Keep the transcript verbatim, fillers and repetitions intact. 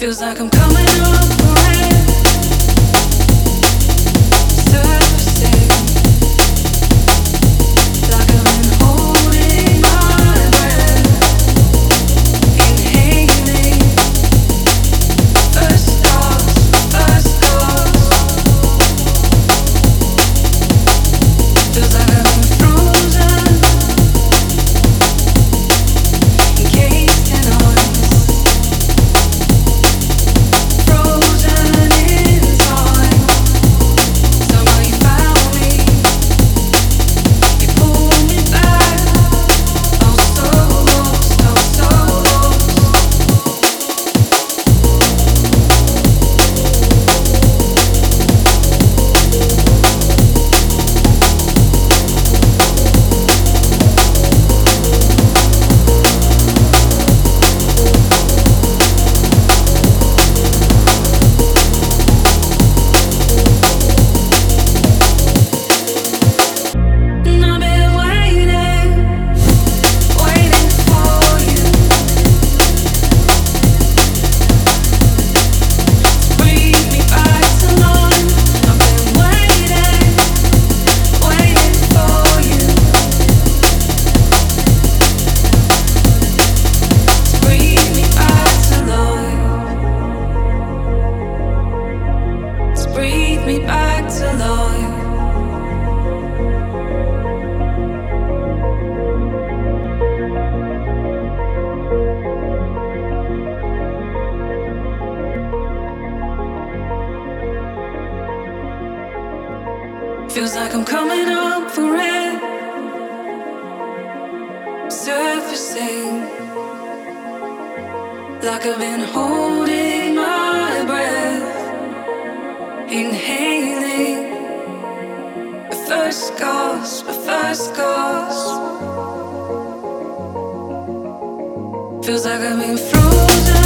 Feels like I'm coming up for air, surfacing, like I've been holding my breath, inhaling, first loss, first loss. Feels like I've been frozen, encased in ice. Frozen in time, somehow you found me, you pulled me back. I was so lost, I was so lost. And I've been waiting, waiting for you to breathe me back to life. I've been waiting, waiting for you to breathe me back to life, to breathe me back to life. Feels like I'm coming up for air, surfacing, like I've been holding my breath, inhaling, a first gasp, a first gasp. Feels like I've been frozen.